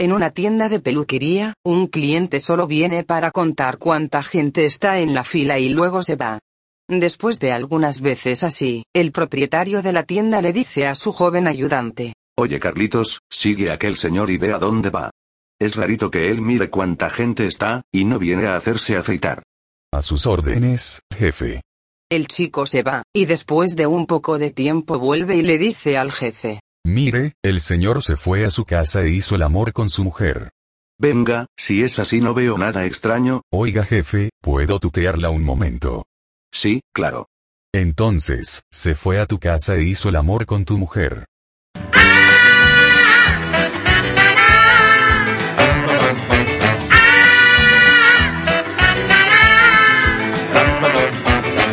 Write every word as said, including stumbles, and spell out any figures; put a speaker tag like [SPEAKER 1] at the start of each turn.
[SPEAKER 1] En una tienda de peluquería, un cliente solo viene para contar cuánta gente está en la fila y luego se va. Después de algunas veces así, el propietario de la tienda le dice a su joven ayudante:
[SPEAKER 2] Oye Carlitos, sigue a aquel señor y ve a dónde va. Es rarito que él mire cuánta gente está, y no viene a hacerse afeitar.
[SPEAKER 3] A sus órdenes, jefe.
[SPEAKER 1] El chico se va, y después de un poco de tiempo vuelve y le dice al jefe:
[SPEAKER 3] Mire, el señor se fue a su casa e hizo el amor con su mujer.
[SPEAKER 2] Venga, si es así no veo nada extraño.
[SPEAKER 3] Oiga jefe, ¿puedo tutearla un momento?
[SPEAKER 2] Sí, claro.
[SPEAKER 3] Entonces, se fue a tu casa e hizo el amor con tu mujer.